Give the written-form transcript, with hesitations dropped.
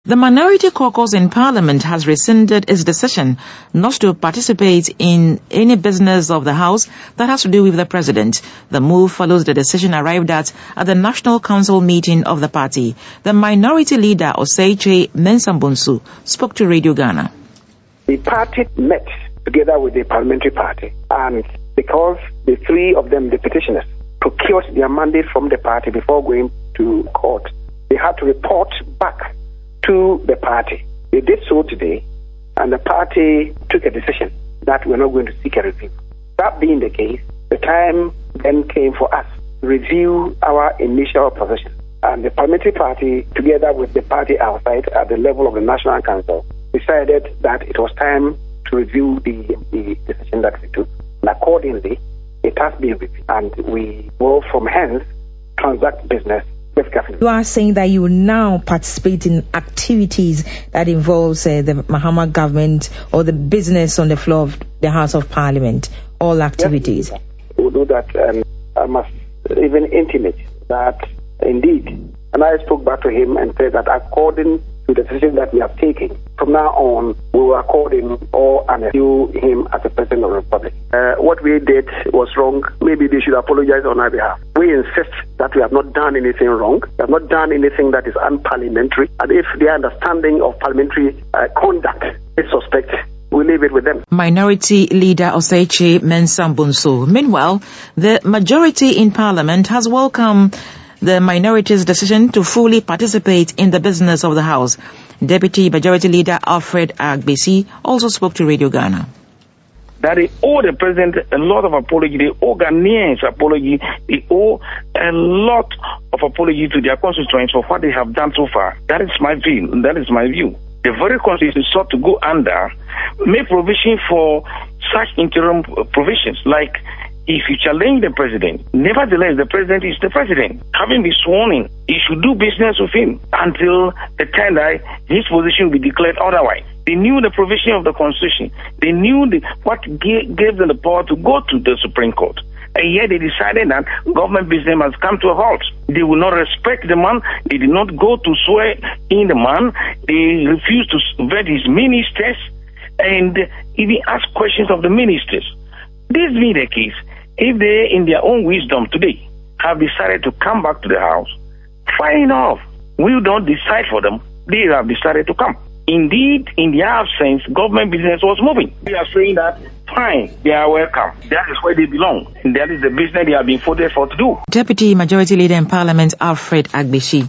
The Minority Caucus in Parliament has rescinded its decision not to participate in any business of the House that has to do with the President. The move follows the decision arrived at the National Council meeting of the party. The Minority Leader, Osei Mensah Bonsu, spoke to Radio Ghana. The party met together with the Parliamentary Party, and because the three of them, the petitioners, procured their mandate from the party before going to court, they had to report back to the party. They did so today, and the party took a decision that we're not going to seek a review. That being the case, the time then came for us to review our initial position. And the Parliamentary Party, together with the party outside at the level of the National Council, decided that it was time to review the decision that we took. And accordingly, it has been reviewed, and we will from hence transact business. You are saying that you will now participate in activities that involves the Mahama government or the business on the floor of the House of Parliament, all activities. Yes, we'll do that. I must even intimate that indeed, and I spoke back to him and said that according to the decision that we have taken, from now on, we will accord him or view him as a President of the Republic. What we did was wrong. Maybe they should apologize on our behalf. We insist that we have not done anything wrong. We have not done anything that is unparliamentary. And if their understanding of parliamentary conduct is suspect, we leave it with them. Minority Leader Osei Mensah Bonsu. Meanwhile, the majority in Parliament has welcomed the minority's decision to fully participate in the business of the House. Deputy Majority Leader Alfred Agbesi also spoke to Radio Ghana. That they owe the President a lot of apology, they owe Ghanaians apology, they owe a lot of apology to their constituents for what they have done so far. That is my view. The very constitution sought to go under, make provision for such interim provisions, like if you challenge the President, nevertheless the President is the President. Having been sworn in, you should do business with him until the time that his position will be declared otherwise. They knew the provision of the Constitution. They knew what gave them the power to go to the Supreme Court. And yet they decided that government business must come to a halt. They will not respect the man. They did not go to swear in the man. They refused to vet his ministers and even ask questions of the ministers. This being the case, if they, in their own wisdom today, have decided to come back to the House, fine enough. We don't decide for them. They have decided to come. Indeed, in their absence, government business was moving. We are saying that, fine, they are welcome. That is where they belong. And that is the business they have been voted for to do. Deputy Majority Leader in Parliament, Alfred Agbesi.